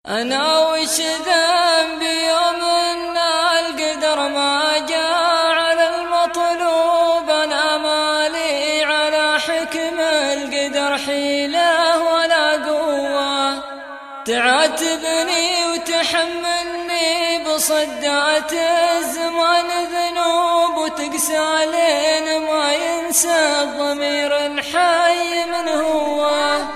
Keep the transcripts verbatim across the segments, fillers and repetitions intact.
أنا وش ذنبي يوم أن القدر ما جاء على المطلوب؟ أنا مالي على حكم القدر حيلة ولا قوة. تعاتبني وتحملني بصدات الزمان ذنوب، وتقسى لين ما ينسى الضمير الحي من هو.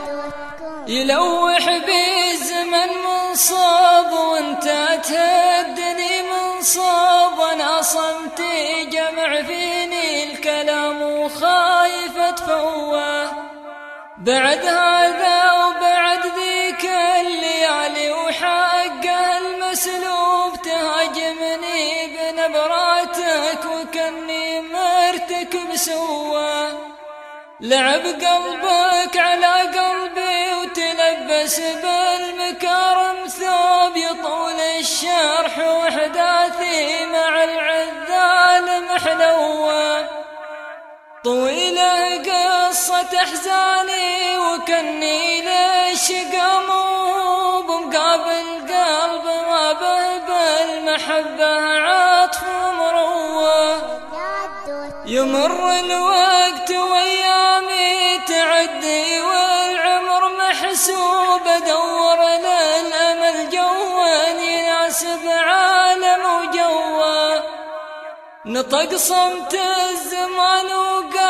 يلوح بي الزمن منصاب وانت تهدني منصاب، وانا صمتي جمع فيني الكلام وخايف اتفوه. بعد هذا وبعد ذيك الليالي وحقها المسلوب، تهاجمني بنبراتك وكني مرتكب سواه. لعب قلبك على قلبي وتلبس بالمكارم ثوب، يطول الشرح وحداثي مع العذال محلوة. طويلة قصة احزاني وكني للشقا موب، مقابل قلب ما به بالمحبة عطف ومروة. يمر الوقت وايامي تعدي والعمر محسوب، ادور للامل جوا يناسب عالم وجوا. نطق صمت الزمان وقال